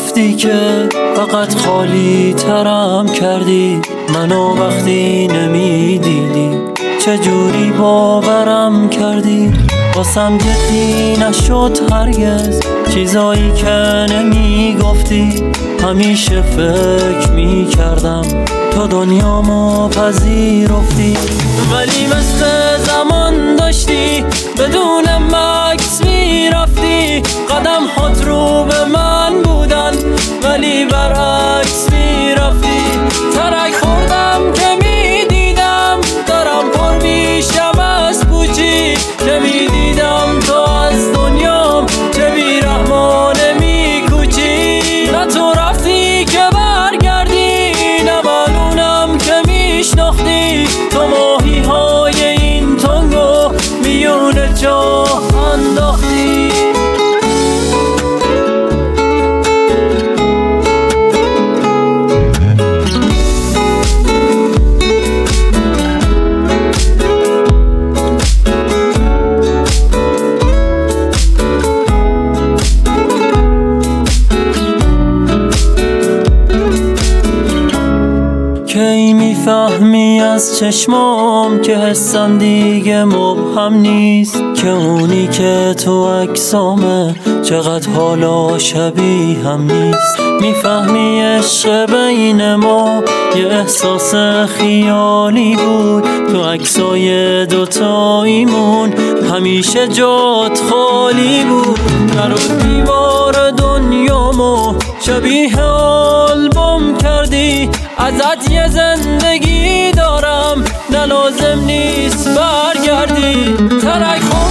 رفتی که فقط خالی ترم کردی، منو وقتی نمیدیدی چجوری باورم کردی. واسم جدی نشد هرگز چیزایی که نمیگفتی، همیشه فکر میکردم تو دنیامو پذیرفتی. ولی مثل زمان داشتی بدون مکس میرفتی، قدم هات رو به من بودن ولی برعکس میرفتی. ترک خوردم که میدیدم دارم پر میشم از پوچی، نمیدیدم تو از دنیام چه بیرحمانه میکوچی. نه تو رفتی که برگردی، نه معلومم که میشناختی، تو ماهی های این تنگو میون جا انداختی. کی میفهمی از چشمام که حسم دیگه مبهم نیست، که اونی که تو عکسامه چقدر حالا شبیه هم نیست. میفهمی عشق بین ما یه احساس خیالی بود، تو عکسای دوتاییمون همیشه جات خالی بود. در و دیوار دنیامو شبیه آلبوم کردی، ازت یه زندگی دارم نه لازم نیست برگردی. ترک